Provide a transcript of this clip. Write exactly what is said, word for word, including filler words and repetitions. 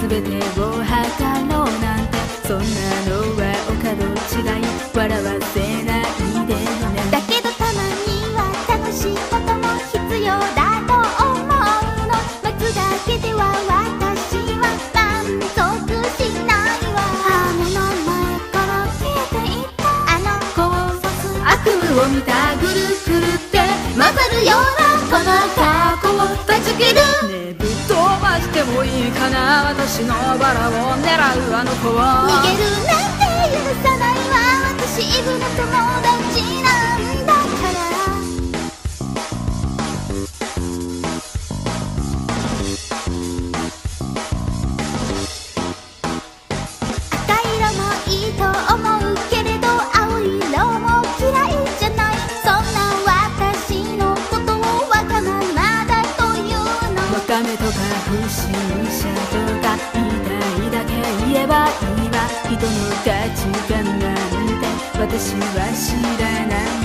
全てを測ろうなんて、そんなのはお門違い、笑わせないでよね。 だけどたまには楽しいことも必要だと思うの。待つだけでは私は満足しないわ。目の前から消えていったあの子を指す悪夢を見たぐるぐるって混ざるようなこの過去を断ち切る。ねえぶっ飛ばしてもいいかな、私のバラを狙うあの子を。 逃げるなんて許さないわ、私イブの友達なんだから。赤色もいいと思うけれど青色も嫌いじゃない。そんな私のことをわがままだというの。 わかめとか不審者とか言いたいだけ言えばいいわ。人の価値観なんて私は知らない。